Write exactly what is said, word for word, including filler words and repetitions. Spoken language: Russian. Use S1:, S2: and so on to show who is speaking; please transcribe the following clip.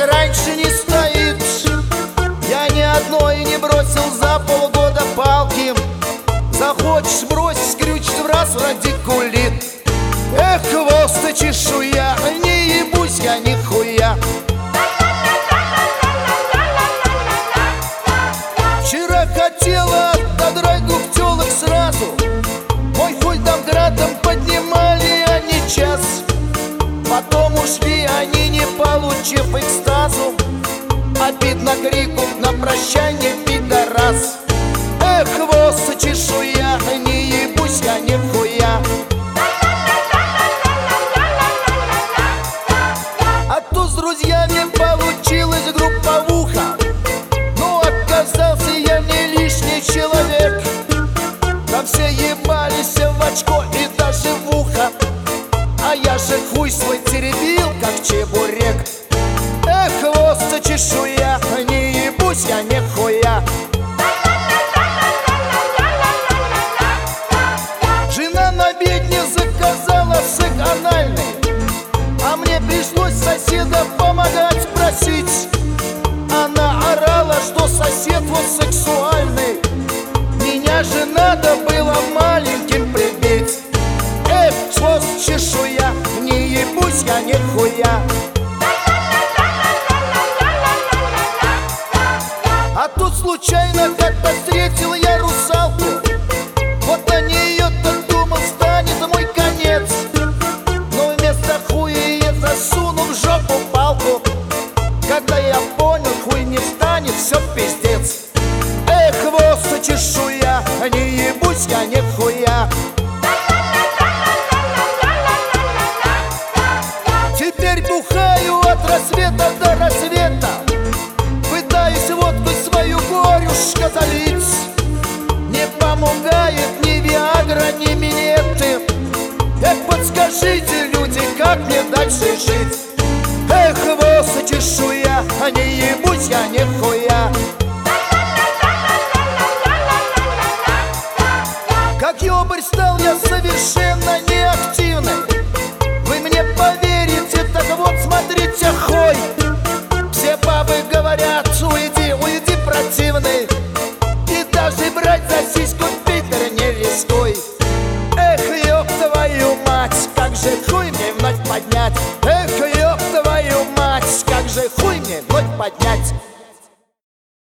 S1: раньше не стоит. Я ни одной не бросил за полгода палки. Захочешь бросить, скрючит в раз, радикулит. Эх, хвост и чешуя, не ебусь я нихуя. Вчера хотела отодрать двух тёлок сразу. Мой хуй там градом поднимали они час. Потом ушли они, не получив экстазу. Обидно крикнув на прощанье пидорас. Эх, хвост и чешуя, не ебусь я нихуя. А то с друзьями получилась групповуха. Но оказался я не лишний человек. Там все ебались в очко и даже в ухо. А я же хуй свой теребил, как чебурек. Эх, хвост и чешуя, не ебусь я нихуя. Жена на обедне заказала сык анальный, а мне пришлось соседа помогать просить. Она орала, что сосед вот сексуальный. Меня же надо было маленьким прибить. Эх, хвост, чешуя, не ебусь я нихуя. А тут случайно как-то встретил я русалку. Вот на нее-то думал, станет мой конец. Но вместо хуя я засунул в жопу палку. Когда я понял, хуй не встанет, все пиздец. Эх, хвост и чешуя, не ебусь я нихуя. Теперь бухаю от рассвета до рассвета. Пытаюсь водку свою горюшка залить. Не помогает ни виагра, ни минеты. Эх, подскажите, люди, как мне дальше жить? Эх, хвост и чешуя, не ебусь я нихуя. Как ёбарь стал я совершенно неактивным. Вы мне поверите, так вот смотрите, хуй. Все бабы говорят, уйди, уйди, противный. И даже брать за сиську Питер не рискуй. Эх, ёб твою мать, как же хуй мне вновь поднять. Эх, ёб твою мать, как же хуй мне вновь поднять.